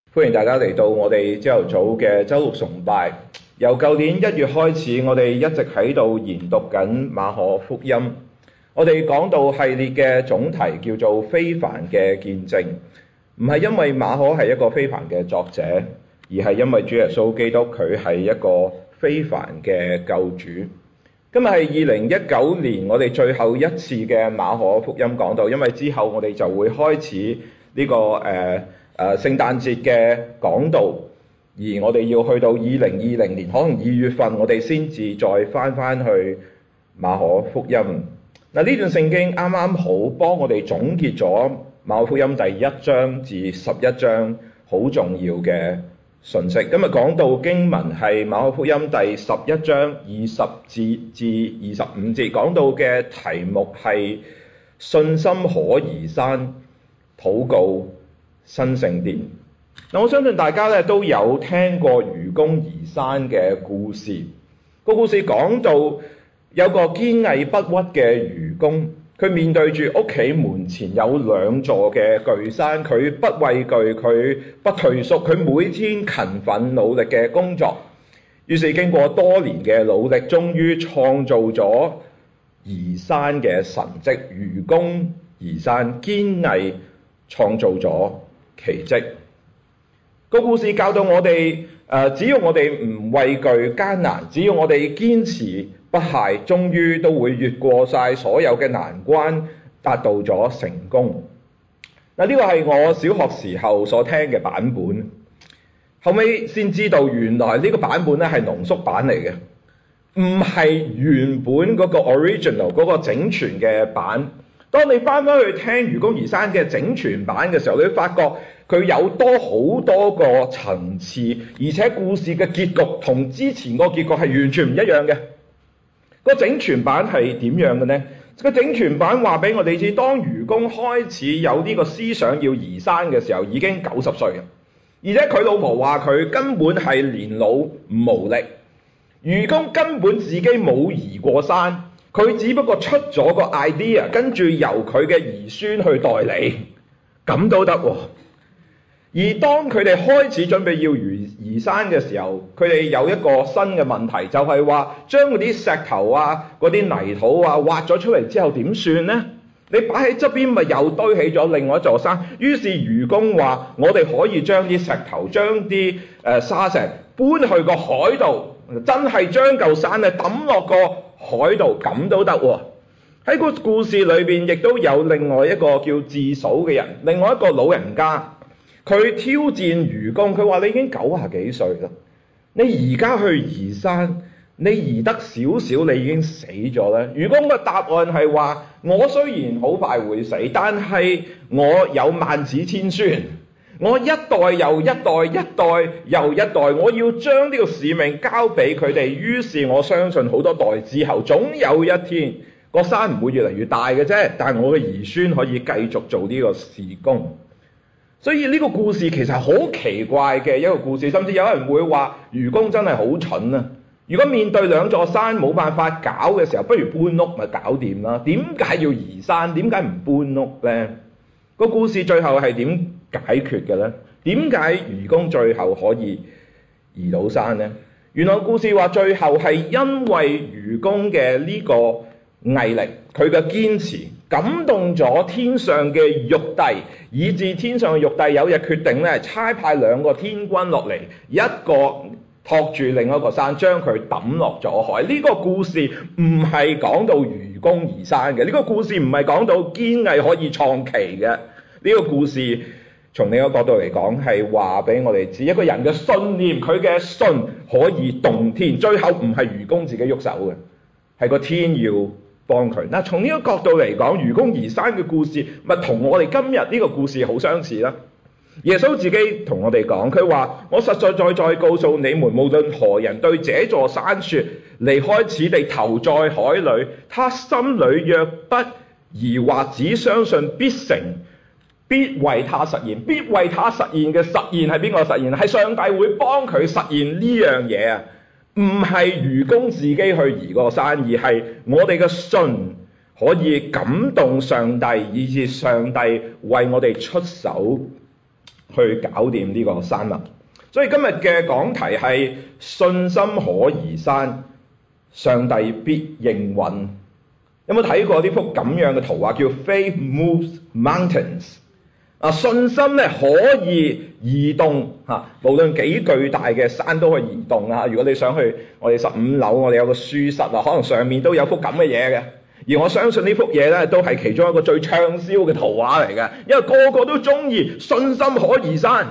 歡迎大家嚟到我哋朝頭早嘅週六崇拜。由舊年1月開始，我哋一直喺度研讀緊馬可福音。我哋講道系列嘅總題叫做非凡嘅見證，唔係因為馬可係一個非凡嘅作者，而係因為主耶穌基督佢係一個非凡嘅救主。今日係2019年我哋最後一次嘅馬可福音講道，因為之後我哋就會開始呢個聖誕節嘅講道，而我哋要去到2020年可能2月份，我哋先至再翻去馬可福音。嗱，呢段聖經啱啱好幫我哋總結咗馬可福音第1章至11章好重要嘅信息。今日講到經文係馬可福音第11章20節至25節，講到嘅題目係信心可移山，禱告新聖殿。嗱，我相信大家咧都有聽過愚公移山嘅故事。個故事講到有個堅毅不屈嘅愚公，佢面對住屋企門前有2座嘅巨山，佢不畏懼，佢不退縮，佢每天勤奮努力嘅工作。於是經過多年嘅努力，終於創造咗移山嘅神蹟。愚公移山，堅毅創造咗奇蹟。個故事教導我哋，只要我哋唔畏懼艱難，只要我哋堅持不懈，終於都會越過晒所有嘅難關，達到咗成功。嗱，呢個係我小學時候所聽嘅版本，後尾先知道原來呢個版本咧係濃縮版嚟嘅，唔係原本嗰個 original 嗰個整全嘅版。當你翻去聽愚公移山嘅整全版嘅時候，你會發覺佢有好多個層次，而且故事嘅結局同之前個結局係完全唔一樣嘅。個整全版係點樣嘅呢？個整全版話俾我哋知，當愚公開始有呢個思想要移山嘅時候，已經90歲，而且佢老婆話佢根本係年老無力。愚公根本自己冇移過山，佢只不過出咗個 idea， 跟住由佢嘅兒孫去代理，咁都得喎。而當佢哋開始準備要移山嘅時候，佢哋有一個新嘅問題，就係話將嗰啲石頭啊、嗰啲泥土啊挖咗出嚟之後點算呢？你擺喺側邊咪又堆起咗另外一座山。於是愚公話：我哋可以將啲石頭、將啲沙石搬去個海度，真係將嚿山咧抌落個海度，咁都得喎。喺個故事裏邊亦都有另外一個叫智數嘅人，另外一個老人家，佢挑戰愚公，佢話：你已經90幾歲啦，你而家去移山，你移得少少，你已經死咗啦。愚公嘅答案係話：我雖然好快會死，但係我有萬子千孫，我一代又一代，一代又一代，我要將呢個使命交俾佢哋。於是我相信好多代之後，總有一天個山唔會越嚟越大嘅啫，但係我嘅兒孫可以繼續做呢個事工。所以呢個故事其實好奇怪嘅一個故事，甚至有人會話愚公真係好蠢啊！如果面對2座山冇辦法搞嘅時候，不如搬屋咪搞掂啦。點解要移山？點解唔搬屋呢？個故事最後係點解決嘅呢？點解愚公最後可以移到山呢？原來故事話最後係因為愚公嘅呢個毅力，佢嘅堅持感動咗天上嘅玉帝，以致天上嘅玉帝有日決定咧，差派2個天軍落嚟，一個托住另一個山，將佢抌落咗海。呢個故事唔係講到愚公移山嘅，呢個故事唔係講到堅毅可以創奇嘅。呢個故事從另一個角度嚟講，係話俾我哋知一個人嘅信念，佢嘅信可以動天。最後唔係愚公自己喐手嘅，係個天要幫佢。嗱，從呢個角度嚟講，愚公移山嘅故事咪同我哋今日呢個故事好相似啦。耶穌自己同我哋講，佢話：我實在在告訴你們，無論何人對這座山說離開此地，投在海裏，他心裏若不疑惑，只相信必成，必為他實現。必為他實現嘅實現係邊個實現？係上帝會幫佢實現呢樣嘢啊！唔係愚公自己去移個山，而係我哋嘅信可以感動上帝，以致上帝為我哋出手去搞掂呢個山脈。所以今日嘅講題係信心可移山，上帝必應允。有冇睇過呢幅咁樣嘅圖畫叫 Faith Moves Mountains？ 信心咧可以移動無論幾巨大嘅山都可以移動。如果你想去我哋15樓，我哋有個書室可能上面都有幅咁嘅嘢嘅。而我相信呢幅嘢咧都係其中一個最暢銷嘅圖畫嚟嘅，因為個個都中意信心可移山。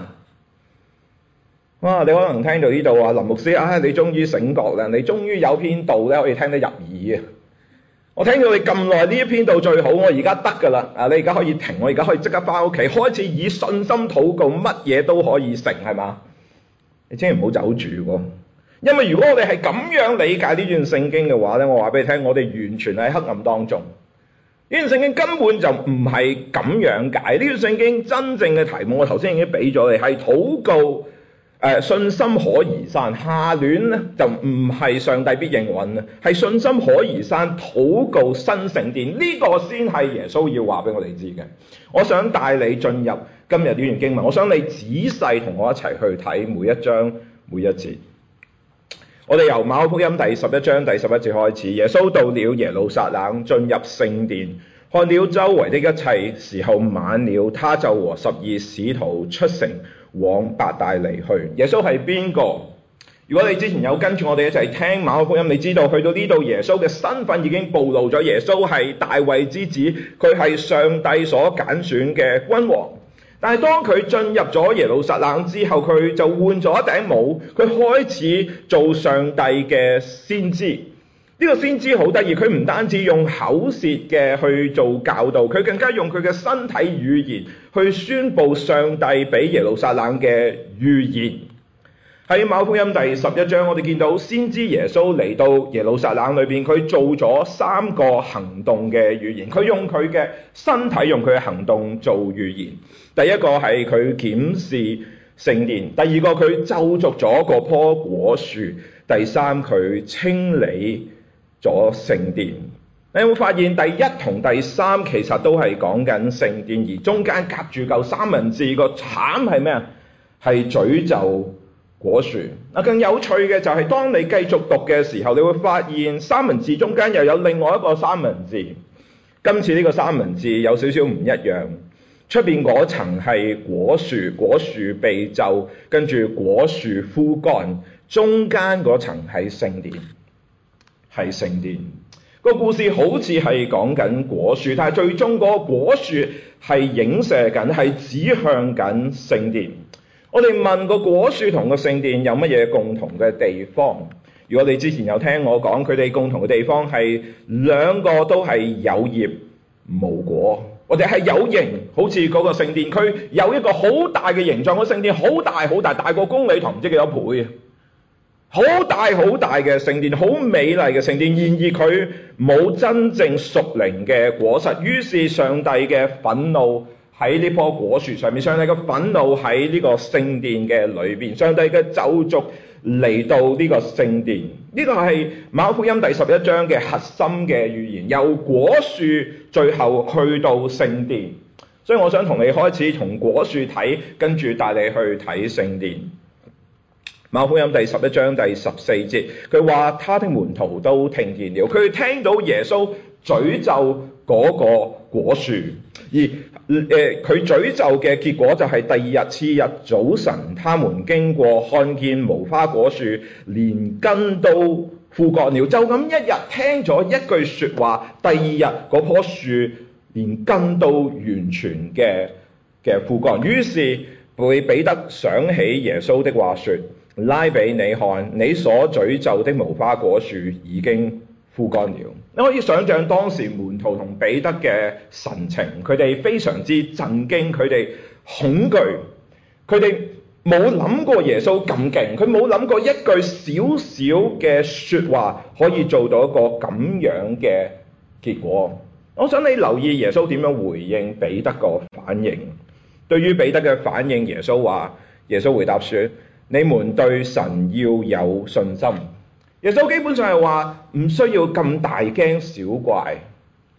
哇！你可能聽到呢度話林牧師你終於醒覺啦，你終於有篇道咧可以聽得入耳啊！我聽到你咁耐，呢一篇道最好，我而家得㗎啦！你而家可以停，我而家可以即刻返屋企，開始以信心禱告，乜嘢都可以成，係嘛？你千祈唔好走住喎，因為如果我哋係咁樣理解呢段聖經嘅話咧，我話俾你聽，我哋完全喺黑暗當中。呢段聖經根本就唔係咁樣解。呢段聖經真正嘅題目，我頭先已經俾咗你，係禱告。信心可移山，下聯咧就唔係上帝必應允啊，係信心可移山，禱告新聖殿，呢個先係耶穌要話俾我哋知嘅。我想帶你進入今日呢段經文，我想你仔細同我一齊去睇每一章每一節。我哋由馬可福音第11章第11節開始。耶穌到了耶路撒冷，進入聖殿，看了周圍的一切，時候晚了，他就和12使徒出城往伯大尼去。耶穌係邊個？如果你之前有跟住我哋一齊聽馬可福音，你知道去到呢度耶穌嘅身份已經暴露咗。耶穌係大衛之子，佢係上帝所揀選嘅君王。但係當佢進入咗耶路撒冷之後，佢就換咗一頂帽，佢開始做上帝嘅先知。呢個先知好得意，佢唔單止用口舌嘅去做教導，佢更加用佢嘅身體語言去宣佈上帝俾耶路撒冷嘅預言。喺馬可福音第11章，我哋見到先知耶穌嚟到耶路撒冷裏邊，佢做咗3個行動嘅預言。佢用佢嘅身體，用佢嘅行動做預言。第一個係佢檢視聖殿，第二個佢咒詛咗嗰棵果樹，第三佢清理咗聖殿。你有冇發現第1同第3其實都係講緊聖殿，而中間夾住嚿三文治個慘係咩啊？係詛咒果樹。更有趣嘅就係當你繼續讀嘅時候，你會發現三文治中間又有另外一個三文治。今次呢個三文治有少少唔一樣，出邊嗰層係果樹，果樹被咒，跟住果樹枯乾，中間嗰層係聖殿。係聖殿。個故事好似係講緊果樹，但係最終嗰個果樹係影射緊，係指向緊聖殿。我哋問個果樹同個聖殿有乜嘢共同嘅地方？如果你之前有聽我講，佢哋共同嘅地方係兩個都係有葉無果，或者係有形，好似嗰個聖殿區有一個好大嘅形狀，個聖殿好大好大，大過公理堂唔知幾多倍。好大好大嘅聖殿，好美麗嘅聖殿，然而佢冇真正屬靈嘅果實。於是上帝嘅憤怒喺呢棵果樹上面，上帝嘅憤怒喺呢個聖殿嘅裏邊，上帝嘅咒詛嚟到呢個聖殿。呢個係馬可福音第11章嘅核心嘅預言，由果樹最後去到聖殿。所以我想同你開始從果樹睇，跟住帶你去睇聖殿。馬可福音第11章第14節，佢話他的門徒都聽見了，佢聽到耶穌詛咒嗰個果樹，而佢詛咒嘅結果就係第二日次日早晨，他們經過看見無花果樹連根都枯乾了。就咁一日聽咗一句說話，第二日嗰棵樹連根都完全嘅枯乾。於是彼得想起耶穌的話說，拉比，你看，你所詛咒的無花果樹已經枯乾了。你可以想象當時門徒同彼得嘅神情，佢哋非常之震驚，佢哋恐懼，佢哋冇諗過耶穌咁勁，佢冇諗過一句小小嘅說話可以做到一個咁樣嘅結果。我想你留意耶穌點樣回應彼得個反應。對於彼得嘅反應，耶穌回答說，你們對神要有信心。耶穌基本上係話唔需要咁大驚小怪。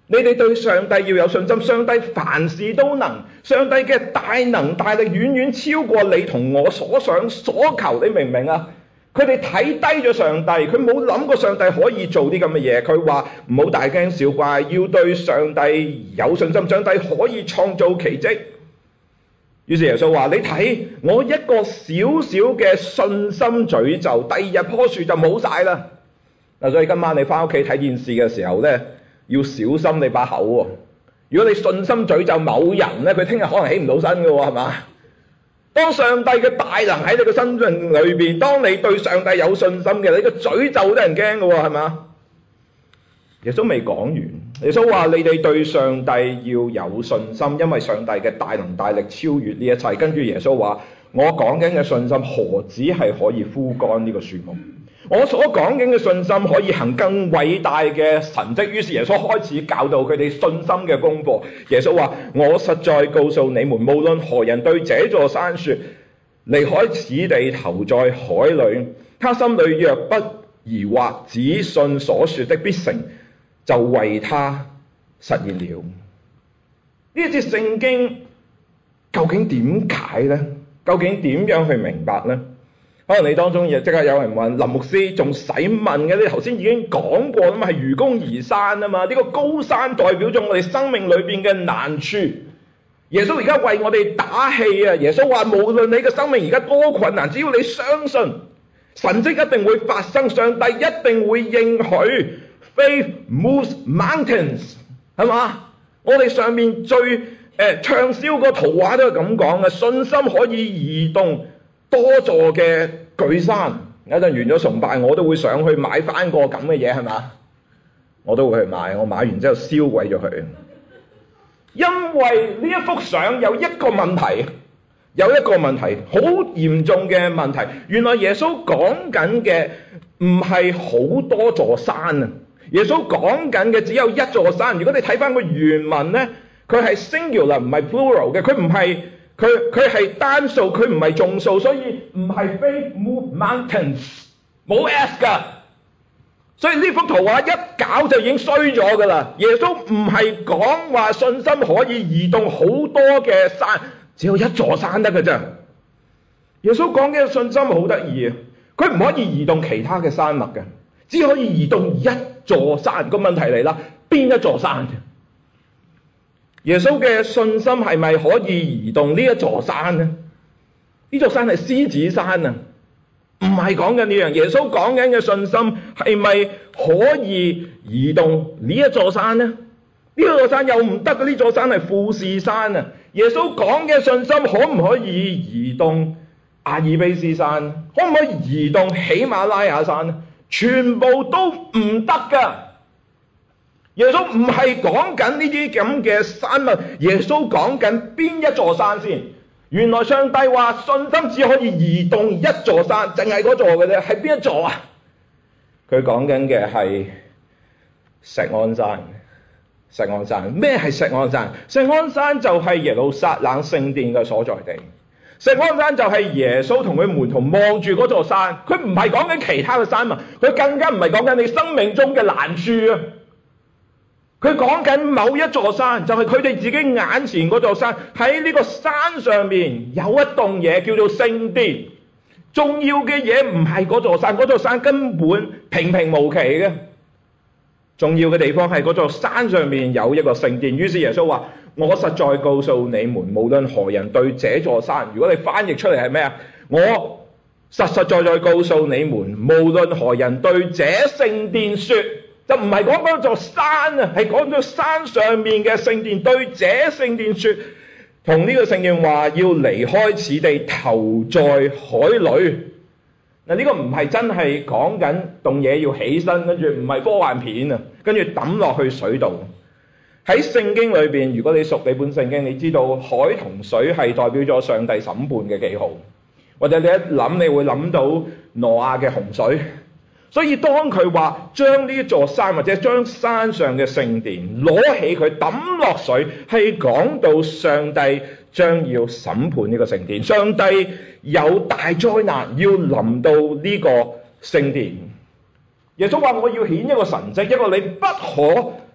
你哋對上帝要有信心，上帝凡事都能，上帝嘅大能大力遠遠超過你同我所想所求，你明唔明啊？佢哋睇低咗上帝，佢冇諗過上帝可以做啲咁嘅嘢。佢話唔好大驚小怪，要對上帝有信心，上帝可以創造奇蹟。於是耶穌話：你睇我一個小小嘅信心詛咒，第二日棵樹就冇晒啦。嗱，所以今晚你翻屋企睇電視嘅時候呢，要小心你把口喎。如果你信心詛咒某人呢，佢聽日可能起唔到身嘅喎，係嘛？當上帝嘅大能喺你嘅生命裏邊，當你對上帝有信心嘅，你個詛咒都人驚嘅喎，係嘛？耶穌未講完，耶穌話你哋對上帝要有信心，因為上帝嘅大能大力超越呢一切。跟住耶穌話：我講緊嘅信心何止係可以枯乾呢個樹木？我所講緊嘅信心可以行更偉大嘅神蹟。於是耶穌開始教導佢哋信心嘅功課。耶穌話：我實在告訴你們，無論何人對這座山說，離開此地投在海裏，他心裏若不疑惑，只信所說的必成，就為他實現了。呢一節聖經究竟點解呢？究竟點樣去明白呢？可能你當中亦即刻有人問：林牧師仲使問嘅？你頭先已經講過啦嘛，係愚公移山啊嘛。呢個高山代表咗我哋生命裏邊嘅難處。耶穌而家為我哋打氣啊！耶穌話：無論你嘅生命而家多困難，只要你相信，神蹟一定會發生，上帝一定會應許。Faith moves mountains， 係嘛？我哋上面最暢銷個圖畫都係咁講嘅，信心可以移動多座嘅巨山。有陣完咗崇拜，我都會上去買翻個咁嘅嘢，係嘛？我都會去買，我買完之後燒鬼咗佢。因為呢一幅相有一個問題，好嚴重嘅問題。原來耶穌講緊嘅唔係好多座山啊，耶穌講緊嘅只有一座山。如果你睇翻個原文呢，佢係 singular 唔係 plural 嘅，佢係單數，佢唔係眾數，所以唔係 faith move mountains， 冇 s 㗎。所以呢幅圖畫一搞就已經衰咗㗎啦。耶穌唔係講話信心可以移動好多嘅山，只有一座山得㗎啫。耶穌講嘅信心好得意啊，佢唔可以移動其他嘅山脈嘅，只可以移動一座山。個問題嚟啦，邊一座山？耶穌嘅信心係咪可以移動呢一座山呢？呢座山係獅子山啊！唔係講緊呢樣，耶穌講緊嘅信心係咪可以移動呢一座山呢？呢座山又唔得嘅，呢座山係富士山啊！耶穌講嘅信心可唔可以移動阿爾卑斯山？可唔可以移動喜馬拉雅山呢？全部都唔得㗎！耶穌唔係講緊呢啲咁嘅山脈，耶穌講緊邊一座山先？原來上帝話信心只可以移動一座山，淨係嗰座嘅啫，係邊一座啊？佢講緊嘅係錫安山。錫安山，咩係錫安山？錫安山就係耶路撒冷聖殿嘅所在地。錫安山就係耶穌同佢門徒望住嗰座山，佢唔係講緊其他嘅山脈，佢更加唔係講緊你生命中嘅難處啊！佢講緊某一座山，就係佢哋自己眼前嗰座山。喺呢個山上面有一棟嘢叫做聖殿。重要嘅嘢唔係嗰座山，嗰座山根本平平無奇嘅。重要嘅地方係嗰座山上面有一個聖殿。於是耶穌話：我實在告訴你們，無論何人對這座山，如果你翻譯出嚟係咩啊？我實實在在告訴你們，無論何人對這聖殿說，就唔係講嗰座山啊，係講咗山上面嘅聖殿。對這聖殿說，同呢個聖殿話要離開此地，投在海裏。嗱，呢個唔係真係講緊棟嘢要起身，跟住唔係科幻片啊，跟住抌落去水度。喺聖經裏邊，如果你熟你本聖經，你知道海同水係代表咗上帝審判嘅記號，或者你一諗你會諗到挪亞嘅洪水。所以當佢話將呢座山或者將山上嘅聖殿攞起佢抌落水，係講到上帝將要審判呢個聖殿，上帝有大災難要臨到呢個聖殿。耶穌話：我要顯一個神蹟，一個你不可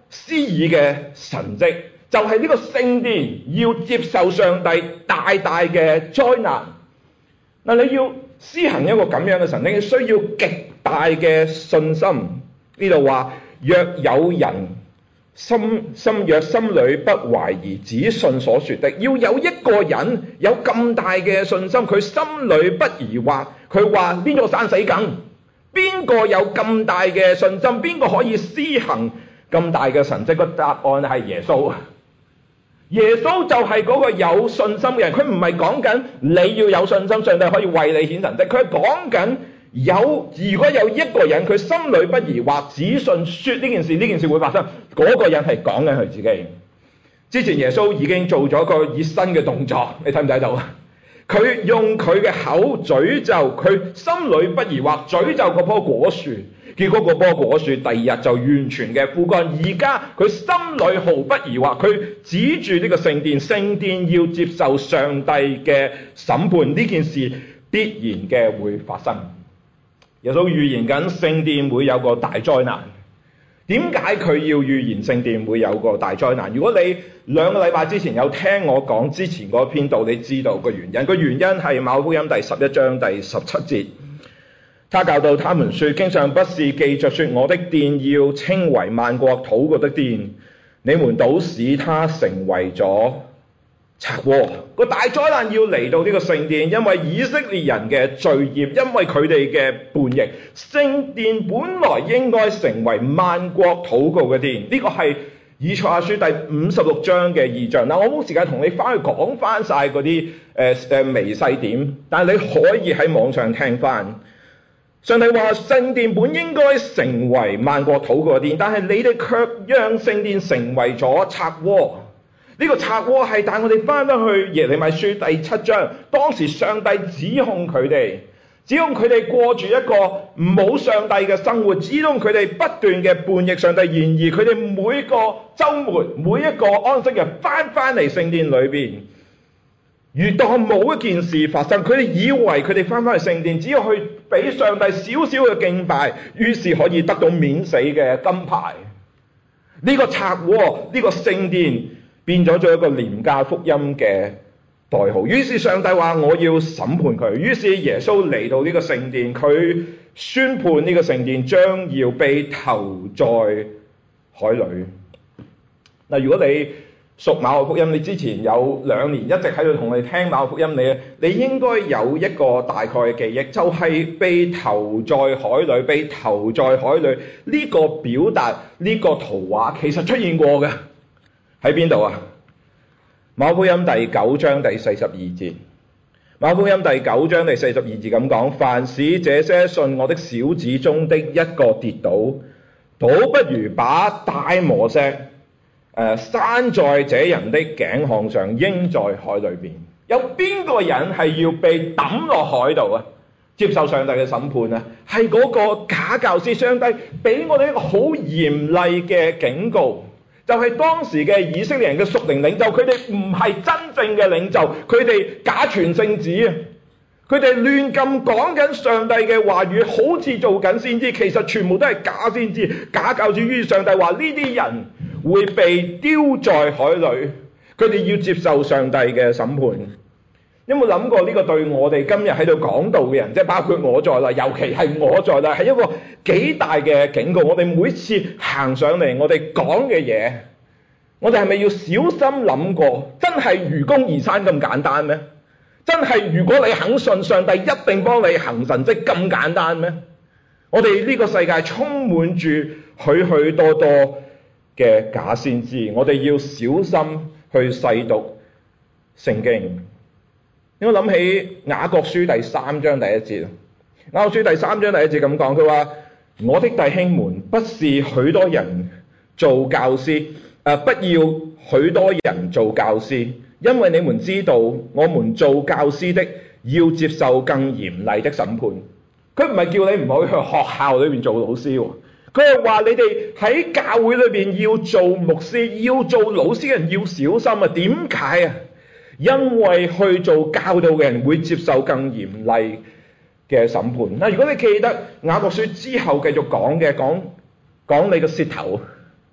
施以嘅神蹟，就係呢個聖殿要接受上帝大大嘅災難。嗱，你要施行一個咁樣嘅神蹟，需要極大嘅信心。呢度話，若有人心裏不懷疑，只信所說的，要有一個人有咁大嘅信心，佢心裏不疑惑，佢話呢座山死梗。邊個有咁大嘅信心？邊個可以施行咁大嘅神蹟？個答案係耶穌。耶穌就係嗰個有信心嘅人。佢唔係講緊你要有信心，上帝可以為你顯神蹟。佢係講緊如果有一個人佢心裏不疑惑，只信說呢件事會發生，嗰個人係講緊佢自己。之前耶穌已經做咗個熱身嘅動作，你睇唔睇到啊？佢用佢嘅口詛咒，佢心裏不疑惑，詛咒嗰棵果樹，結果嗰棵果樹第二日就完全嘅枯乾。而家佢心裏毫不疑惑，佢指住呢個聖殿，聖殿要接受上帝嘅審判，呢件事必然嘅會發生。耶穌預言緊聖殿會有個大災難。點解佢要預言聖殿會有個大災難？如果你2個禮拜之前有聽我講之前嗰篇道，你知道個原因。個原因係馬可福音第11章第17節，他教導他們說，經上不是記着說，我的殿要稱為萬國禱告的殿，你們倒使它成為咗賊窩。個大災難要嚟到呢個聖殿，因為以色列人嘅罪孽，因為佢哋嘅叛逆，聖殿本來應該成為萬國禱告嘅殿。呢個係以賽亞書第56章嘅異象。嗱，我冇時間同你翻去講翻晒嗰啲微細點，但係你可以喺網上聽翻。上帝話聖殿本應該成為萬國禱告嘅殿，但係你哋卻讓聖殿成為咗賊窩。呢個賊窩係帶我哋翻去耶利米書第7章，當時上帝指控佢哋過住一個冇上帝嘅生活，指控佢哋不斷嘅叛逆上帝。然而佢哋每個週末、每一個安息日翻嚟聖殿裏邊，如當冇一件事發生。佢哋以為佢哋翻去聖殿，只要去俾上帝少少嘅敬拜，於是可以得到免死嘅金牌。呢個賊窩，呢個聖殿變咗一個廉價福音嘅代號。於是上帝話我要審判佢。於是耶穌嚟到呢個聖殿，佢宣判呢個聖殿將要被投在海裏。嗱，如果你屬馬可福音，你之前有2年一直喺度同你聽馬可福音，你應該有一個大概嘅記憶，就係被投在海裏。被投在海裏呢個表達，呢個圖畫其實出現過嘅。喺邊度啊？馬可福音第9章第42節。馬可福音第9章第42節咁講：凡使這些信我的小子中的一個跌倒，倒不如把大磨石拴在這人的頸項上，扔在海裏邊。有邊個人係要被抌落海度啊？接受上帝嘅審判啊？係嗰個假教師。上帝俾我哋一個好嚴厲嘅警告。就係當時嘅以色列人嘅屬靈領袖，佢哋唔係真正嘅領袖，佢哋假傳聖旨啊！佢哋亂咁講緊上帝嘅話語，好似做緊先知，其實全部都係假先知、假教主。於是上帝話呢啲人會被丟在海裏，佢哋要接受上帝嘅審判。有冇諗過呢個對我哋今日喺度講道嘅人，即係包括我在內，尤其係我在內，係一個幾大嘅警告。我哋每次行上嚟，我哋講嘅嘢，我哋係咪要小心諗過？真係愚公移山咁簡單咩？真係如果你肯信上帝一定幫你行神蹟咁簡單咩？我哋呢個世界充滿住許許多多嘅假先知，我哋要小心去細讀聖經。我諗起雅各書第3章第1節。雅各書第3章第1節咁講，佢話：我的弟兄們，不是許多人做教師，不要許多人做教師，因為你們知道，我們做教師的要接受更嚴厲的審判。佢唔係叫你唔好去學校裏面做老師喎，佢係話你哋喺教會裏面要做牧師、要做老師嘅人要小心啊！點解啊？因為去做教導嘅人會接受更嚴厲嘅審判。嗱，如果你記得雅各書之後繼續講嘅，講你個舌頭。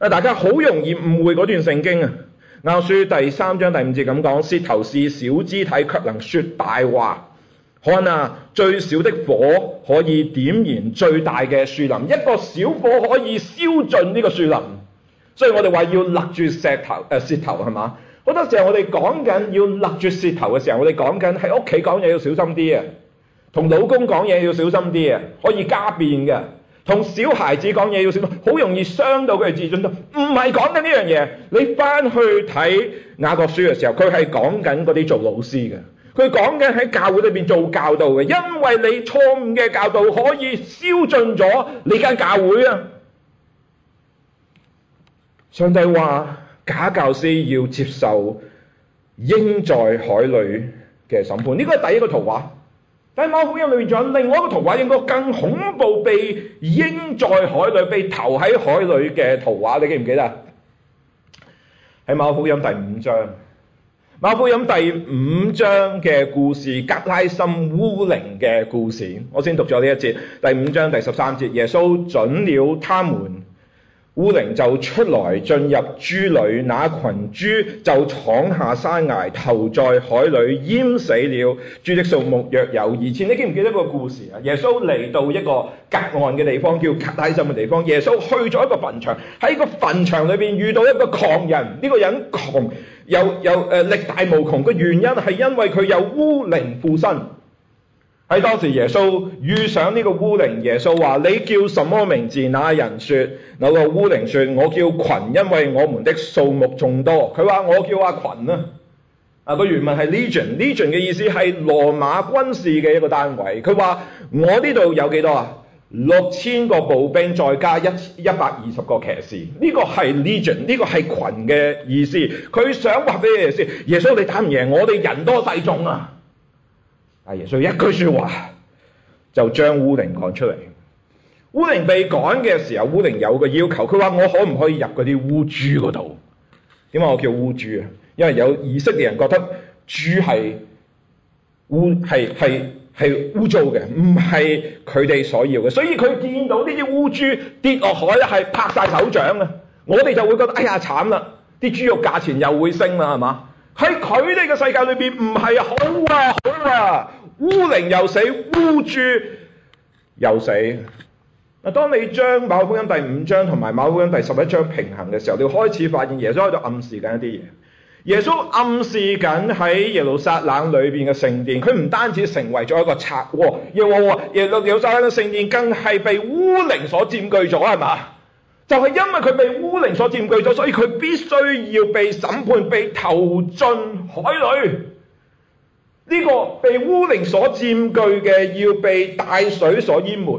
大家好容易誤會嗰段聖經啊。雅各書第3章第5節咁講：舌頭是小肢體，卻能說大話。看啊，最小的火可以點燃最大嘅樹林，一個小火可以燒盡呢個樹林。所以我哋話要勒住舌頭係嘛？好多時候我哋講緊要勒住舌頭嘅時候，我哋講緊喺屋企講嘢要小心啲啊，同老公講嘢要小心啲啊，可以加變嘅。同小孩子講嘢要小心，好容易傷到佢哋自尊心。唔係講緊呢樣嘢，你翻去睇雅各書嘅時候，佢係講緊嗰啲做老師嘅，佢講緊喺教會裏邊做教導嘅，因為你錯誤嘅教導可以燒盡咗你間教會啊！上帝話假教師要接受鷹在海裏嘅審判，呢個係第一個圖畫。但係馬可福音裏面仲有另外一個圖畫，應該更恐怖，被鷹在海裏、被投喺海裏嘅圖畫，你記唔記得？喺馬可福音第5章，馬可福音第5章嘅故事，革拉森污靈嘅故事，我先讀咗呢一節。第5章第13節，耶穌准了他們，污靈就出來進入豬裏，那群豬就闖下山崖，投在海裏，淹死了。豬的數目約有2000。你記唔記得個故事啊？耶穌嚟到一個隔岸嘅地方，叫革拉森嘅地方。耶穌去咗一個墳場，喺個墳場裏邊遇到一個狂人。呢個人窮又力大無窮，個原因係因為佢有污靈附身。喺當時耶穌遇上呢個污靈，耶穌話：你叫什麼名字？那人說：那個污靈說，我叫群，因為我們的數目眾多。佢話我叫阿群啊。個原文係 legion 嘅意思係羅馬軍事嘅一個單位。佢話我呢度有幾多啊？6000個步兵再加120個騎士。呢個係 legion， 呢個係群嘅意思。佢想話俾耶穌，耶穌你打唔贏我哋人多勢眾啊！耶穌一句說話就將污靈趕出嚟。污靈被趕嘅時候，污靈有個要求，佢話我可唔可以入嗰啲污豬嗰度？點解我叫污豬啊？因為有以色列人覺得豬係污糟嘅，唔係佢哋所要嘅，所以佢見到呢啲污豬跌落海咧，係拍晒手掌啊！我哋就會覺得哎呀慘啦，啲豬肉價錢又會升啦，係嘛？喺佢哋嘅世界裏邊唔係好啊，污靈又死，污豬又死。當你將馬可福音第5章同埋馬可福音第11章平衡嘅時候，你開始發現耶穌喺度暗示緊一啲嘢。耶穌暗示緊喺耶路撒冷裏邊嘅聖殿，佢唔單止成為咗一個賊窩，耶路撒冷嘅聖殿更係被污靈所佔據咗，係嘛？就係因為佢被污靈所佔據咗，所以佢必須要被審判，被投進海裏。呢個被污靈所佔據嘅要被大水所淹沒。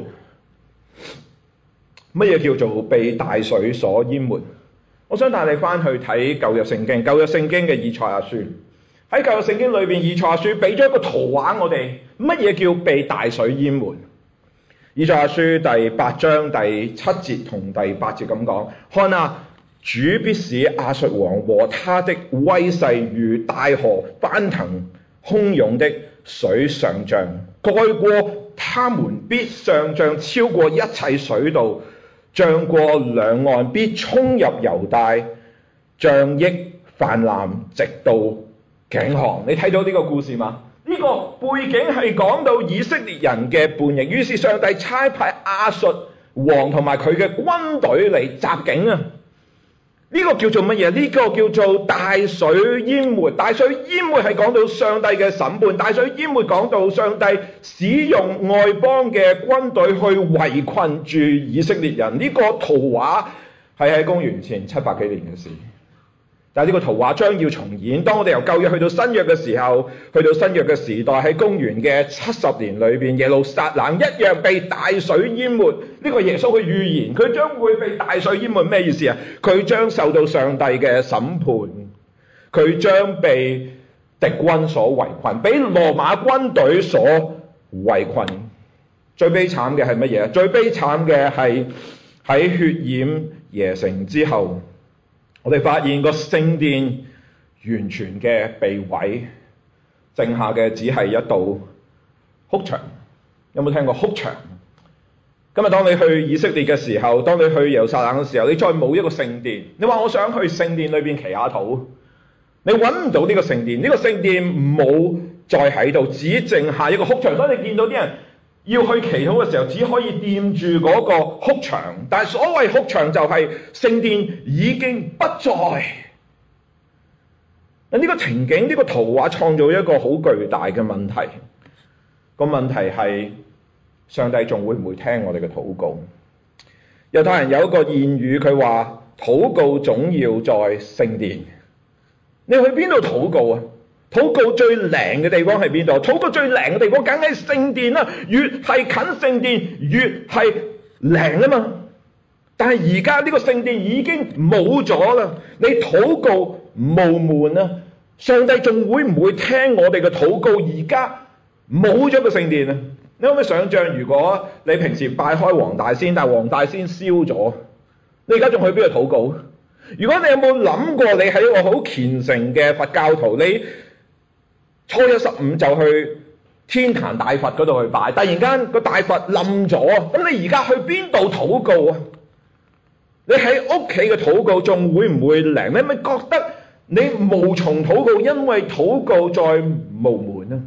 乜嘢叫做被大水所淹沒？我想帶你翻去睇舊約聖經，舊約聖經嘅以賽亞書。喺舊約聖經裏邊，以賽亞書俾咗一個圖畫我哋，乜嘢叫被大水淹沒？以賽亞書第8章第7節同第8節咁講：看啊，主必使亞述王和他的威勢如大河翻騰，洶湧的水上漲，蓋過他們必上漲超過一切水道，漲過兩岸，必衝入猶大，漲溢泛濫，直到頸項。你睇到呢個故事嗎？呢個背景係講到以色列人嘅叛逆，於是上帝差派亞述王同埋佢嘅軍隊嚟襲境啊！呢個叫做乜嘢？呢個叫做大水淹沒。大水淹沒係講到上帝嘅審判，大水淹沒講到上帝使用外邦嘅軍隊去圍困住以色列人。呢個圖畫係喺公元前700幾年嘅事。但係呢個圖畫將要重演，當我哋由舊約去到新約嘅時候，去到新約嘅時代，喺公元嘅70年裏邊，耶路撒冷一樣被大水淹沒。呢個耶穌嘅預言，佢將會被大水淹沒，咩意思啊？佢將受到上帝嘅審判，佢將被敵軍所圍困，被羅馬軍隊所圍困。最悲慘嘅係乜嘢？最悲慘嘅係喺血染耶城之後，我哋發現個聖殿完全嘅被毀，剩下嘅只係一道哭牆。有冇聽過哭牆？ 今日當你去以色列嘅時候，當你去耶路撒冷嘅時候，你再冇一個聖殿，你話我想去聖殿裏邊祈下禱，你揾唔到呢個聖殿，呢個聖殿冇再喺度，只剩下一個哭牆。所以你見到啲人要去祈禱嘅時候，只可以掂住嗰個哭牆，但係所謂哭牆就係聖殿已經不在。呢個情景，呢個圖畫創造一個好巨大嘅問題。個問題係上帝仲會唔會聽我哋嘅禱告？猶太人有一個諺語，佢話禱告總要在聖殿。你去邊度禱告啊？禱告最靈嘅地方係邊度？禱告最靈嘅地方梗係聖殿啦，越係近聖殿越係靈啊嘛。但係而家呢個聖殿已經冇咗啦，你禱告無門啊！上帝仲會唔會聽我哋嘅禱告？而家冇咗個聖殿啊！你可唔可以想象，如果你平時拜開黃大仙，但係黃大仙燒咗，你而家仲去邊度禱告？如果你有冇諗過，你係一個好虔誠嘅佛教徒，你初一十五就去天壇大佛嗰度去拜，突然間個大佛冧咗，咁你而家去邊度禱告啊？你喺屋企嘅禱告仲會唔會靈？你咪覺得你無從禱告，因為禱告在無門啊！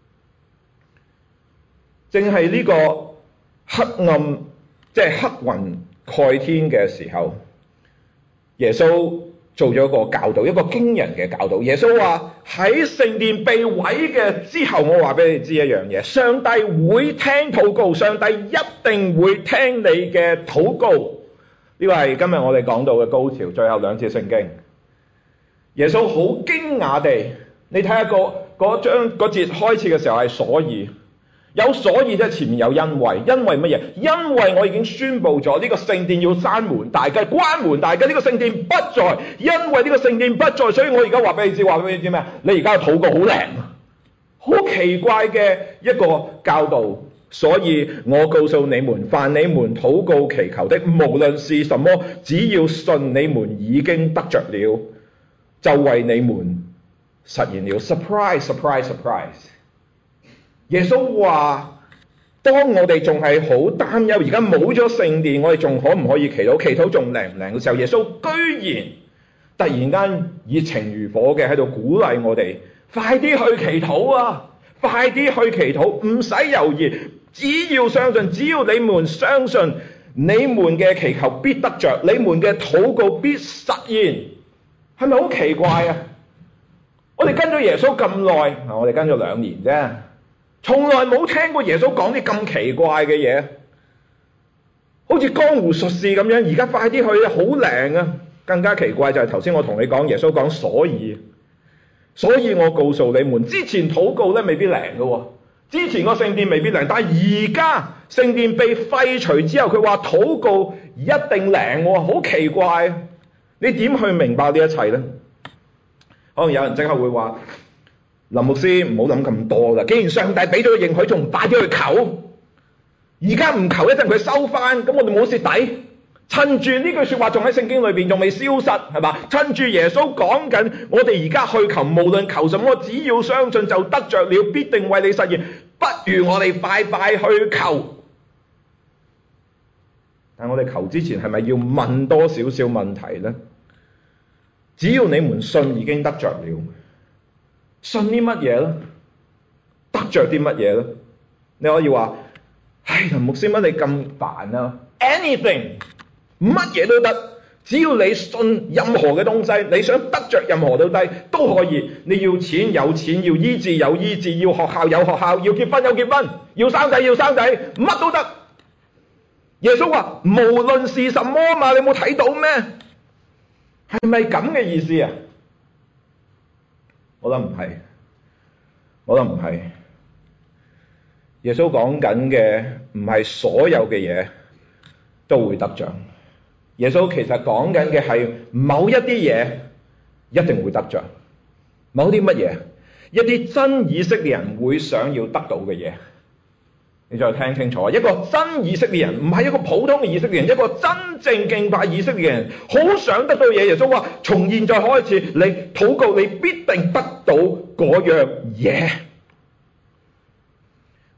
正係呢個黑暗，即係黑雲蓋天嘅時候，耶穌做咗一個教導，一個驚人嘅教導。耶穌話喺聖殿被毀嘅之後，我話俾你知一樣嘢，上帝會聽禱告，上帝一定會聽你嘅禱告。呢個係今日我哋講到嘅高潮，最後兩節聖經。耶穌好驚訝地，你睇下嗰節開始嘅時候係所以。有所以即係前面有因為，因為乜嘢？因為我已經宣佈咗呢個聖殿要閂門大吉、關門大吉，呢個聖殿不在，因為呢個聖殿不在，所以我而家話俾你知咩？你而家嘅禱告好靈，好奇怪嘅一個教導。所以我告訴你們，凡你們禱告祈求的，無論是什麼，只要信你們已經得着了，就為你們實現了。Surprise, surprise, surprise！耶穌話：當我哋仲係好擔憂，而家冇咗聖殿，我哋仲可唔可以祈禱？祈禱仲靈唔靈嘅時候，耶穌居然突然間熱情如火嘅喺度鼓勵我哋，快啲去祈禱啊！快啲去祈禱，唔使猶豫，只要相信，只要你們相信，你們嘅祈求必得着，你們嘅禱告必實現。係咪好奇怪啊？我哋跟咗耶穌咁耐，我哋跟咗2年啫。從來冇聽過耶穌講啲咁奇怪嘅嘢，好似江湖術士咁樣。而家快啲去，好靈啊！更加奇怪就係頭先我同你講，耶穌講所以我告訴你們，之前禱告咧未必靈嘅，之前個聖殿未必靈，但係而家聖殿被廢除之後，佢話禱告一定靈，好奇怪！你點去明白呢一切呢？可能有人即刻會話：林牧師唔好諗咁多啦，既然上帝俾咗個應許，仲唔快啲去求？而家唔求，一陣佢收翻，咁我哋冇蝕底。趁住呢句說話仲喺聖經裏邊仲未消失，係嘛？趁住耶穌講緊，我哋而家去求，無論求什麼，只要相信就得着了，必定為你實現。不如我哋快快去求。但我哋求之前係咪要問多少少問題呢？只要你們信，已經得着了。信啲乜嘢呢？得着啲乜嘢呢？你可以話：唉，林牧師乜你咁煩啊 ？Anything， 乜嘢都得，只要你信任何嘅東西，你想得着任何都可以。你要錢有錢，要醫治有醫治，要學校有學校，要結婚有結婚，要生仔有生仔，乜都得。耶穌話：無論是什麼嘛，你冇睇到咩？係咪咁嘅意思啊？我諗唔係。耶穌講緊嘅唔係所有嘅嘢都會得着。耶穌其實講緊嘅係某一啲嘢一定會得着。某啲乜嘢？一啲真以色列人會想要得到嘅嘢。你再聽清楚，一個真以色列人唔係一個普通嘅以色列人，一個真正敬拜以色列人，好想得到嘢。耶穌話：從現在開始，你禱告，你必定得到嗰樣嘢。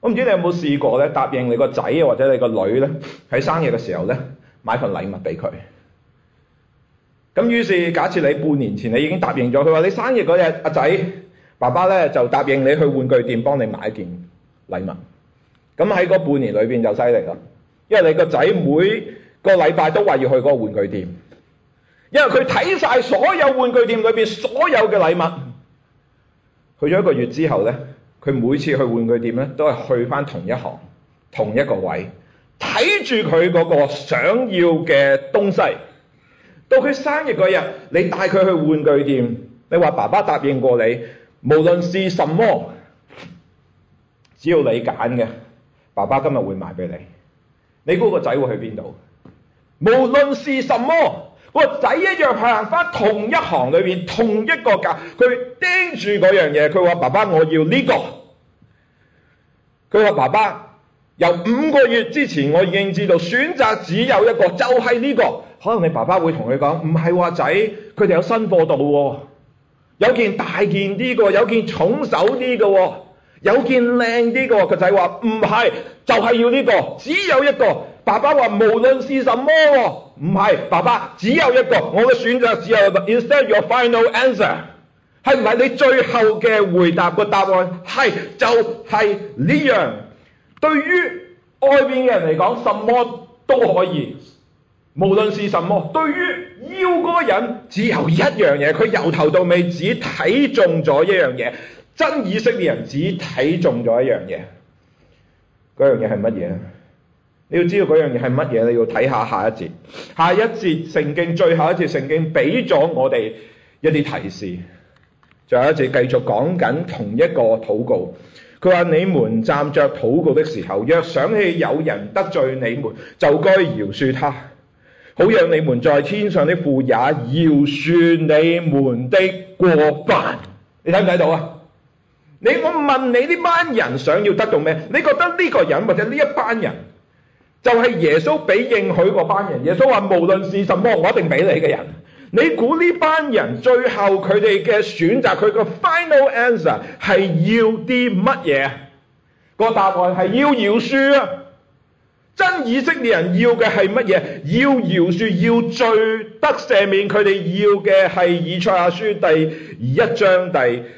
我唔知你有冇試過咧，答應你個仔或者你個女咧喺生日嘅時候咧買份禮物俾佢。咁於是假設你半年前你已經答應咗，佢話你生日嗰日阿仔爸爸咧就答應你去玩具店幫你買一件禮物。咁喺嗰半年裏邊就犀利啦，因為你個仔每個禮拜都話要去嗰個玩具店，因為佢睇晒所有玩具店裏邊所有嘅禮物。去咗1個月之後咧，佢每次去玩具店咧都係去翻同一行同一個位，睇住佢嗰個想要嘅東西。到佢生日嗰日，你帶佢去玩具店，你話爸爸答應過你，無論是什麼，只要你揀嘅，爸爸今日會買俾你。你估個仔會去邊度？無論是什麼，個仔一樣行翻同一行裏邊同一個格，佢盯住嗰樣嘢，佢話爸爸我要呢個。佢話爸爸由5個月之前我已經知道選擇只有一個，就係呢個。可能你爸爸會同佢講，唔係話仔，佢哋有新貨到喎，有件大件啲嘅，有件重手啲嘅，有件靚啲嘅。個仔話唔係，就係要呢個，只有一個。爸爸話無論是什麼，唔係，爸爸只有一個，我嘅選擇只有一個。Instead your final answer， 係唔係你最後嘅回答？個答案係就係呢樣。對於外邊嘅人嚟講，什麼都可以。無論是什麼，對於要嗰個人只有一樣嘢，佢由頭到尾只睇中咗一樣嘢。真以色列人只睇中咗一樣嘢，嗰樣嘢係乜嘢？你要知道嗰樣嘢係乜嘢，你要睇下下一節。下一節聖經，最後一節聖經俾咗我哋一啲提示。最後一節繼續講緊同一個禱告。佢話你們站着禱告的時候，若想起有人得罪你們，就該饒恕他，好讓你們在天上的父也饒恕你們的過犯。你睇唔睇到啊？我問你呢班人想要得到咩？你覺得呢個人或者呢一班人就係耶穌俾應許嗰班人？耶穌話無論是什麼，我一定俾你嘅人。你估呢班人最後佢哋嘅選擇，佢個 final answer 係要啲乜嘢？個答案係要饒恕啊！真以色列人要嘅係乜嘢？要饒恕，要罪得赦免。佢哋要嘅係以賽亞書第1章第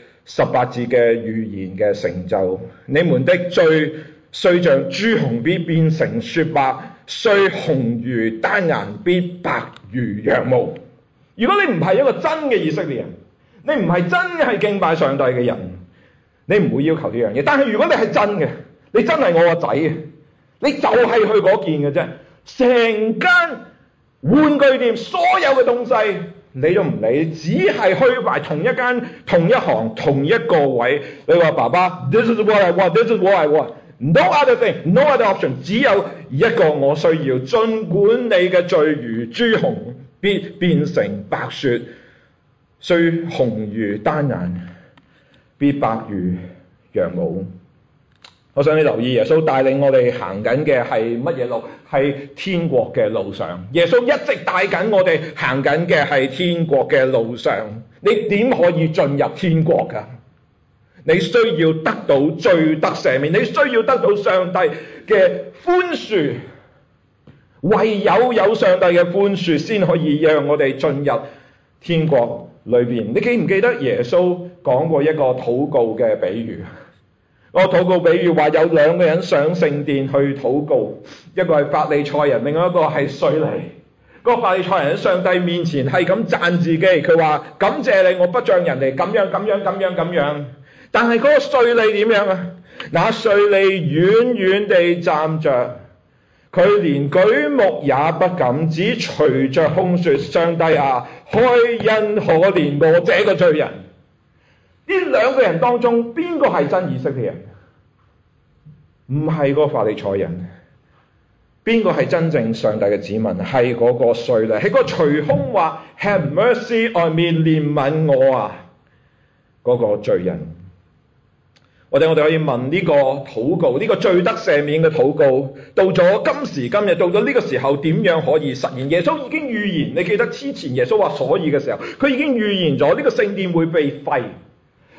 18節嘅預言嘅成就。你們的罪雖像朱紅，必變成雪白；雖紅如丹顏，必白如羊毛。如果你唔係一個真嘅以色列人，你唔係真係敬拜上帝嘅人，你唔會要求呢樣嘢。但係如果你係真嘅，你真係我個仔嘅，你就係去嗰件嘅啫。成間玩具店所有嘅東西你都唔理，只係去埋同一間同一行同一個位。你話爸爸 ，This is what I want, this is what I want, no other thing, no other option， 只有一個我需要。儘管你嘅罪如朱紅，必變成白雪；雖紅如丹顏，必白如羊毛。我想你留意，耶穌帶領我哋行緊嘅係乜嘢路？係天國嘅路上。耶穌一直帶緊我哋行緊嘅係天國嘅路上。你點可以進入天國㗎？你需要得到罪得赦免，你需要得到上帝嘅寬恕。唯有有上帝嘅寬恕，先可以讓我哋進入天國裏邊。你記唔記得耶穌講過一個禱告嘅比喻？個禱告比喻話有2個人上聖殿去禱告，一個係法利賽人，另外一個係稅吏。個法利賽人喺上帝面前係咁讚自己，佢話感謝你，我不像人哋咁樣咁樣咁樣咁樣。但係嗰個稅吏點樣啊？那稅吏遠遠地站着，佢連舉目也不敢，只捶着胸說：上帝啊，開恩可憐我這個罪人。呢2個人當中，邊個係真以色列人？唔係個法利賽人。邊個係真正上帝嘅子民？係嗰個稅吏，係個捶胸話 Have mercy on me， 憐憫我啊！嗰個罪人。或者我哋可以問呢個禱告，呢個罪得赦免嘅禱告，到咗今時今日，到咗呢個時候，點樣可以實現？耶穌已經預言，你記得之前耶穌話所以嘅時候，佢已經預言咗呢個聖殿會被廢。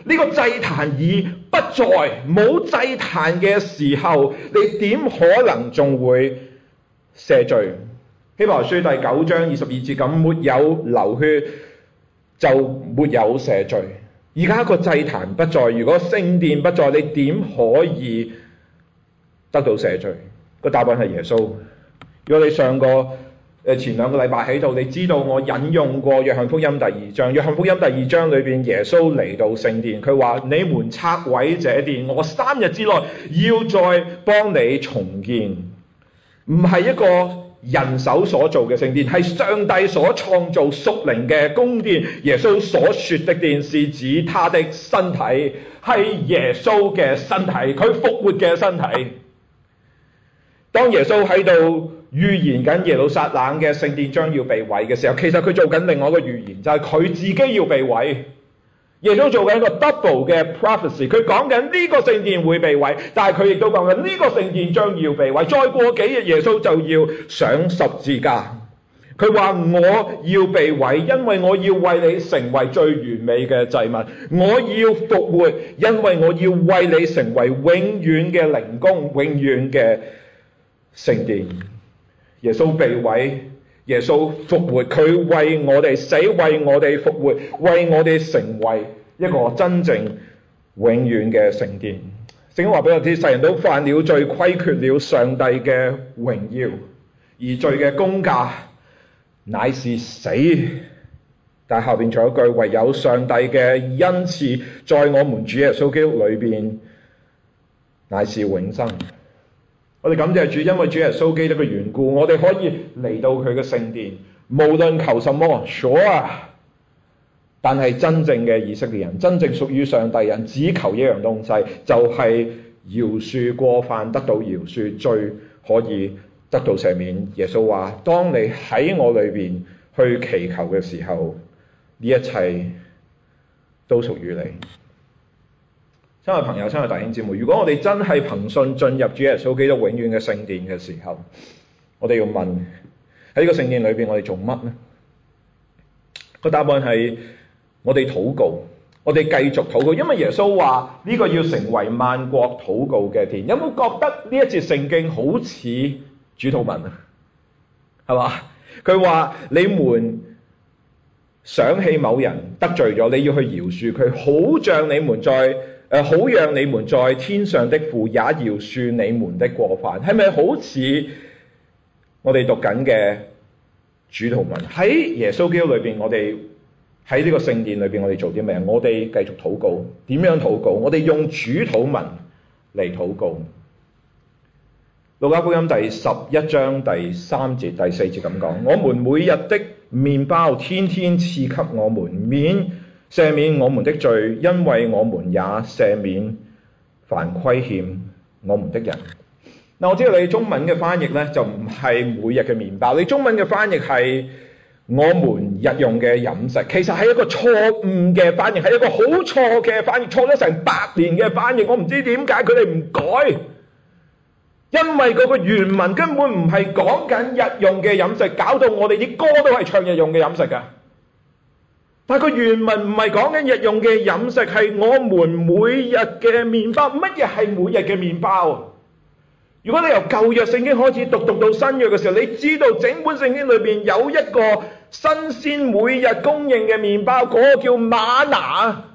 呢個祭壇已不在，冇祭壇嘅時候，你點可能仲會赦罪？希伯來書第9章22節咁，沒有流血就沒有赦罪。而家個祭壇不在，如果聖殿不在，你點可以得到赦罪？個答案係耶穌。如果你上個前2個禮拜喺度，你知道我引用過約翰福音第2章。約翰福音第2章裏邊，耶穌嚟到聖殿，佢話：你們拆毀這殿，我3日之內要再幫你重建。唔係一個人手所做嘅聖殿，係上帝所創造屬靈嘅宮殿。耶穌所說的殿是指他的身體，係耶穌嘅身體，佢復活嘅身體。當耶穌喺度預言緊耶路撒冷嘅聖殿將要被毀嘅時候，其實佢做緊另外一個預言，就係佢自己要被毀。耶穌做緊一個 double 嘅 prophecy， 佢講緊呢個聖殿會被毀，但係佢亦都講緊呢個聖殿將要被毀。再過幾日，耶穌就要上十字架。佢話：我要被毀，因為我要為你成為最完美嘅祭物；我要復活，因為我要為你成為永遠嘅靈宮、永遠嘅聖殿。耶穌被毀，耶穌復活，佢為我哋死，為我哋復活，為我哋成為一個真正永遠嘅聖殿。聖經話俾我知，世人都犯了罪，虧缺了上帝嘅榮耀，而罪嘅工價乃是死。但後邊仲有一句：唯有上帝嘅恩賜在我們主耶穌基督裏邊乃是永生。我哋感謝主，因為主耶穌基督嘅緣故，我哋可以嚟到佢嘅聖殿，無論求什麼 sure。但係真正嘅以色列人，真正屬於上帝人，只求一樣東西，就係饒恕過犯，得到饒恕，罪可以得到赦免。耶穌話：當你喺我裏邊去祈求嘅時候，呢一切都屬於你。親愛朋友，親愛弟兄姊妹，如果我哋真係憑信進入主耶穌基督永遠嘅聖殿嘅時候，我哋要問：喺呢個聖殿裏邊我哋做乜呢？個答案係我哋禱告，我哋繼續禱告，因為耶穌話呢個要成為萬國禱告嘅殿。有冇覺得呢一節聖經好似主禱文啊？係嘛？佢話你們想起某人得罪咗，你要去饒恕佢，好讓你們在天上的父也饒恕你們的過犯。係咪好似我哋讀緊嘅主禱文？喺耶穌基督裏邊，我哋喺呢個聖殿裏邊，我哋做啲咩？我哋繼續禱告。點樣禱告？我哋用主禱文嚟禱告。路加福音第11章第3節第4節咁講：我們每日的麵包天天賜給我們，赦免我們的罪，因為我們也赦免凡虧欠我們的人。嗱，我知道你中文嘅翻譯呢，就唔係每日嘅麵包，你中文嘅翻譯係我們日用嘅飲食。其實係一個錯誤嘅翻譯，係一個好錯嘅翻譯，錯咗成100年嘅翻譯。我唔知點解佢哋唔改，因為嗰個原文根本唔係講緊日用嘅飲食，搞到我哋啲歌都係唱日用嘅飲食㗎。但係佢原文唔係講緊日用嘅飲食，係我們每日嘅麵包。乜嘢係每日嘅麵包？如果你由舊約聖經開始讀到新約嘅時候，你知道整本聖經裏邊有一個新鮮每日供應嘅麵包，嗰個叫嗎哪。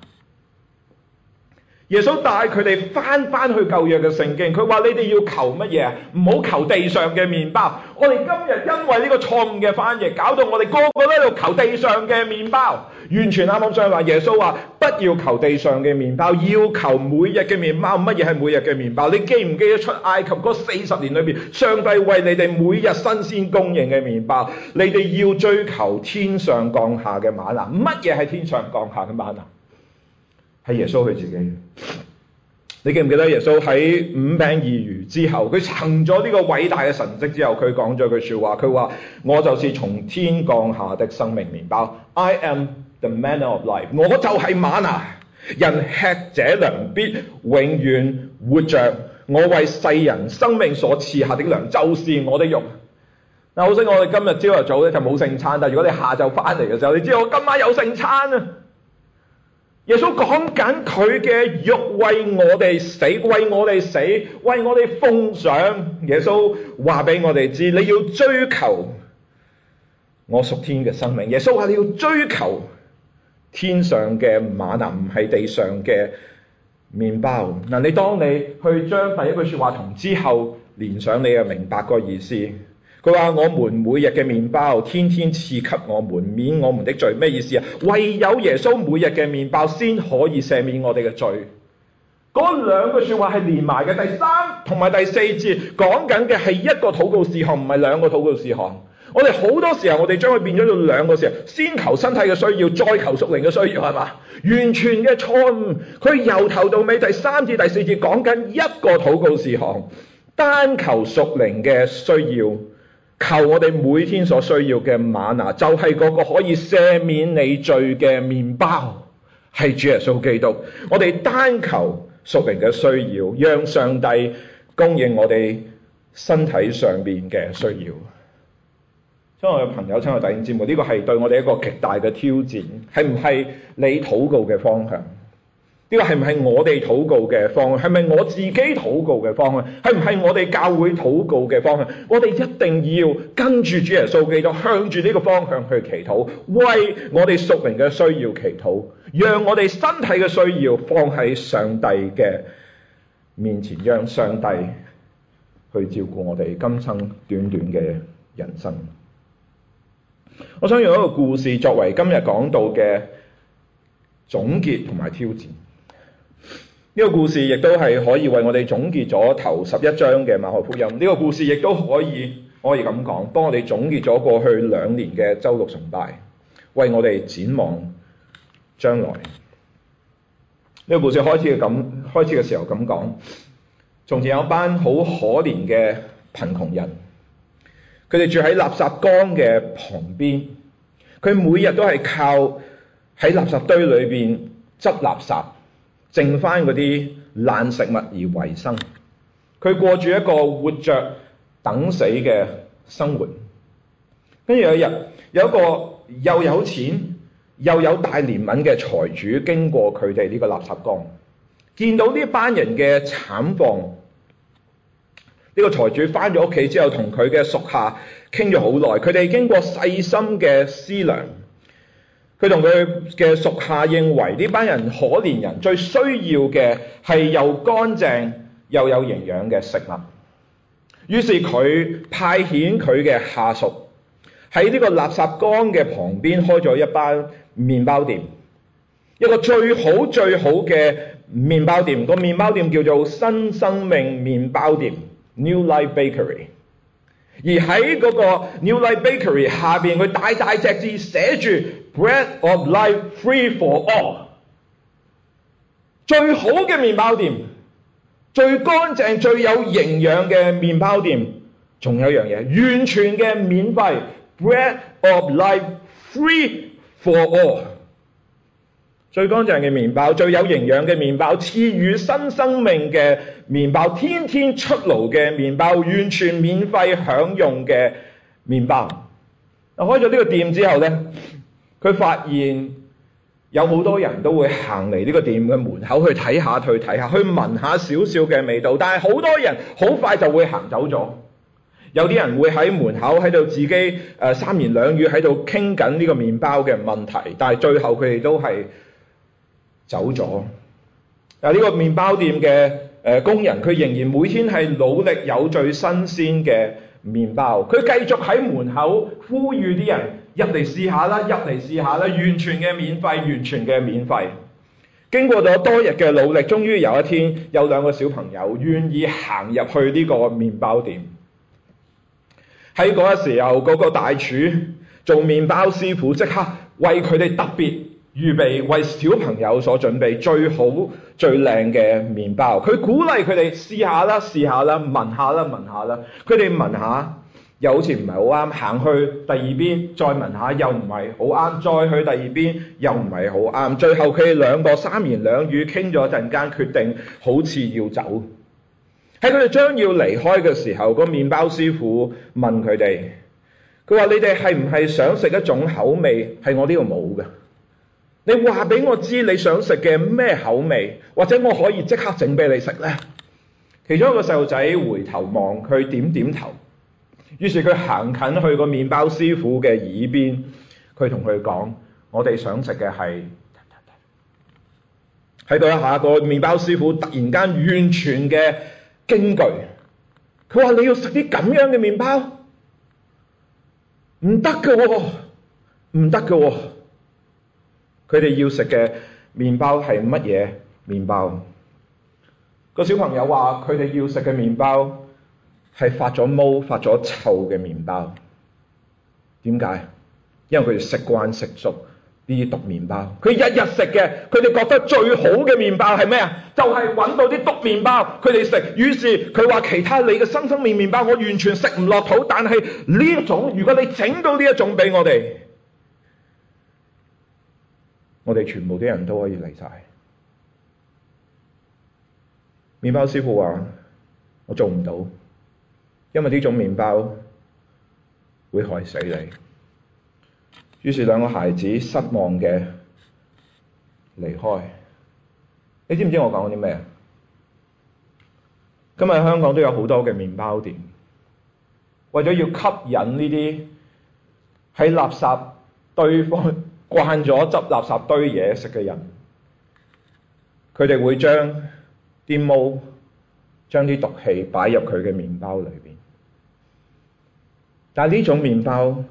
耶穌帶佢哋翻去舊約嘅聖經，佢話你哋要求乜嘢？唔好求地上嘅麵包。我哋今日因為呢個錯誤嘅翻譯，搞到我哋個個都喺度求地上嘅麵包，完全啱啱相反。耶穌話不要求地上嘅麵包，要求每日嘅麵包。乜嘢係每日嘅麵包？你記唔記得出埃及嗰40年裏邊，上帝為你哋每日新鮮供應嘅麵包？你哋要追求天上降下嘅嗎哪。乜嘢係天上降下嘅嗎哪？係耶穌佢自己。你記唔記得耶穌喺5餅2魚之後，佢行咗呢個偉大嘅神蹟之後，佢講咗句說話，佢話我就是從天降下的生命麵包。 I am the manna of life， 我就係嗎哪，人吃這糧必永遠活着。我為世人生命所賜下的糧就是我的肉。嗱，好識我哋今日朝頭早咧就冇聖餐，但係如果你下晝翻嚟嘅時候，你知道我今晚有聖餐啊。 耶穌講緊佢嘅肉為我哋死，為我哋死，為我哋奉上。耶穌話俾我哋知，你要追求我屬天嘅生命。耶穌話你要追求天上嘅嗎哪，唔係地上嘅麵包。嗱，當你去將第一句說話同之後連上，你就明白個意思。佢話我們每日嘅麵包天天賜給我們，免我們的罪。咩意思啊？唯有耶穌每日嘅麵包先可以赦免我哋嘅罪。嗰兩句說話係連埋嘅，第三同埋第四節講緊嘅係一個禱告事項，唔係兩個禱告事項。我哋好多時候我哋將佢變咗做兩個事項，先求身體嘅需要，再求屬靈嘅需要，係嘛？完全嘅錯誤。佢由頭到尾第三至第四節講緊一個禱告事項，單求屬靈嘅需要。求我哋每天所需要嘅嗎哪，就係嗰個可以赦免你罪嘅麵包，係主耶穌基督。我哋單求屬靈嘅需要，讓上帝供應我哋身體上面嘅需要。親愛嘅朋友，親愛弟兄姊妹，呢個係對我哋一個極大嘅挑戰。係唔係你禱告嘅方向？呢個係唔係我哋禱告嘅方向？係咪我自己禱告嘅方向？係唔係我哋教會禱告嘅方向？我哋一定要跟住主耶穌基督，向住呢個方向去祈禱，為我哋屬靈嘅需要祈禱，讓我哋身體嘅需要放喺上帝嘅面前，讓上帝去照顧我哋今生短短嘅人生。我想用一個故事作為今日講道嘅總結同埋挑戰。呢個故事亦都係可以為我哋總結咗頭11章嘅馬可福音。呢個故事亦都可以咁講，幫我哋總結咗過去2年嘅週六崇拜，為我哋展望將來。呢個故事開始嘅時候咁講：從前有班好可憐嘅貧窮人，佢哋住喺垃圾缸嘅旁邊，佢每日都係靠喺垃圾堆裏邊執垃圾，剩翻嗰啲爛食物而為生。佢過住一個活着等死嘅生活。跟住有一日，有一個又有錢又有大憐憫嘅財主經過佢哋呢個垃圾缸，見到呢班人嘅慘況。呢個財主翻咗屋企之後，同佢嘅屬下傾咗好耐。佢哋經過細心嘅思量，佢同佢嘅屬下認為呢班人可憐人最需要嘅係又乾淨又有營養嘅食物。於是佢派遣佢嘅下屬喺呢個垃圾缸嘅旁邊開咗一間麵包店，一個最好嘅麵包店。個麵包店叫做新生命麵包店 New Life Bakery。而喺嗰個 New Life Bakery 下邊，佢大大隻字寫住 Bread of Life Free for All。 最好嘅麵包店，最乾淨最有營養嘅麵包店，仲有一樣嘢，完全嘅免費 Bread of Life Free for All。 最乾淨嘅麵包，最有營養嘅麵包，賜予新生命嘅麵包，天天出爐嘅麵包，完全免費享用嘅麵包。開咗呢個店之後呢，佢發現有好多人都會行嚟呢個店嘅門口去睇下，去聞下少少嘅味道，但係好多人好快就會行走咗。有啲人會喺門口喺度自己三言兩語喺度傾緊呢個麵包嘅問題，但係最後佢哋都係走咗。呢個麵包店嘅工人，佢仍然每天係努力有最新鮮嘅麵包，佢繼續喺門口呼籲啲人入嚟試下啦，完全嘅免費，完全嘅免費。經過咗多日嘅努力，終於有一天有2個小朋友願意行入去呢個麵包店。喺嗰個時候，嗰個大廚做麵包師傅即刻為佢哋特別預備，為小朋友所準備最好最靚嘅麵包。佢鼓勵佢哋試下啦，聞下啦。佢哋聞下又好似唔係好啱，行去第二邊再聞下又唔係好啱，再去第二邊又唔係好啱。最後佢哋2個三言兩語傾咗一陣間，決定好似要走。喺佢哋將要離開嘅時候，個麵包師傅問佢哋，佢話：你哋係唔係想食一種口味係我呢度冇嘅？ 你話俾我知你想食嘅咩口味，或者我可以即刻整俾你食呢？其中一個細路仔回頭望佢，點點頭，於是佢行近去個麵包師傅嘅耳邊，佢同佢講：我哋想食嘅係。喺嗰一下，個麵包師傅突然間完全嘅驚懼，佢話：你要食啲咁樣嘅麵包？唔得㗎喎，唔得㗎喎！佢哋要食嘅麵包係乜嘢麵包？個小朋友話：佢哋要食嘅麵包係發咗毛、發咗臭嘅麵包。點解？因為佢哋食慣食熟呢啲毒麵包，佢日日食嘅，佢哋覺得最好嘅麵包係咩啊？就係揾到啲毒麵包，佢哋食。於是佢話：其他你嘅生生麵麵包，我完全食唔落肚。但係呢一種，如果你整到呢一種俾我哋全部啲人都可以嚟晒。麵包師傅話：我做唔到，因為呢種麵包會害死你。於是兩個孩子失望嘅離開。你知唔知我講緊啲咩？今日香港都有好多嘅麵包店，為咗要吸引呢啲喺垃圾堆放慣咗執垃圾堆嘢食嘅人，佢哋會將啲毛、將啲毒氣擺入佢嘅麵包裏邊。但係呢種麵包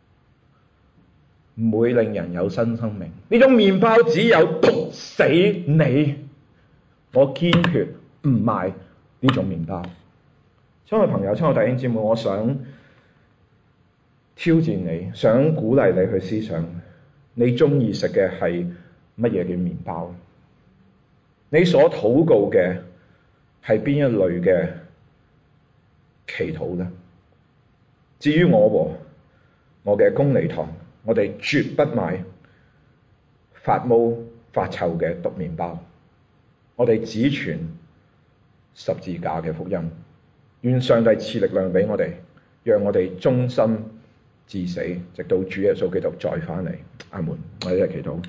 唔會令人有新生命，呢種麵包只有毒死你。我堅決唔賣呢種麵包。親愛朋友、親愛弟兄姊妹，我想挑戰你，想鼓勵你去思想，你中意食嘅係乜嘢嘅麵包？你所禱告嘅係邊一類嘅祈禱呢？至於我和我嘅公理堂，我哋絕不買發毛發臭嘅毒麵包，我哋只傳十字架嘅福音。願上帝賜力量俾我哋，讓我哋忠心至死，直到主耶穌基督再返嚟。阿門。我哋一齊祈禱。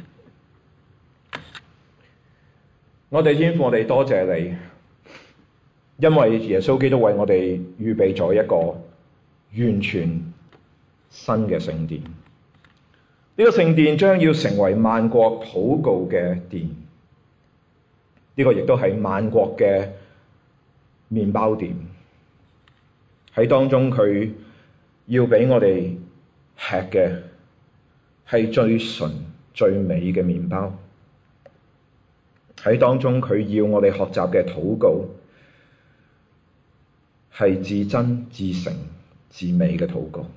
我哋天父，我哋多謝你，因為耶穌基督為我哋預備咗一個完全新嘅聖殿。呢個聖殿將要成為萬國禱告嘅殿，呢個亦都係萬國嘅麵包店。喺當中佢要俾我哋吃嘅係最純最美嘅麵包。喺當中佢要我哋學習嘅禱告係至真至誠至美嘅禱告。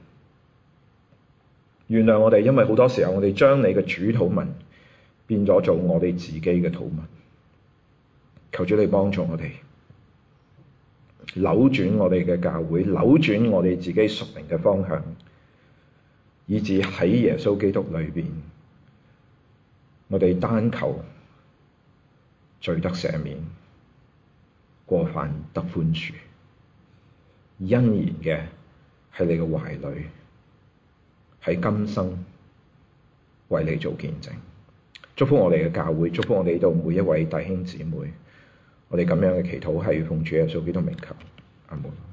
原諒我哋，因為好多時候我哋將你嘅主禱文變咗做我哋自己嘅禱文。求主你幫助我哋扭轉我哋嘅教會，扭轉我哋自己屬靈嘅方向，以致喺耶穌基督裏邊，我哋單求罪得赦免，過犯得寬恕，欣然嘅喺你嘅懷裏，喺今生為你做見證。祝福我哋嘅教會，祝福我哋呢度每一位弟兄姊妹。我哋咁樣嘅祈禱係奉主耶穌基督名求，阿門。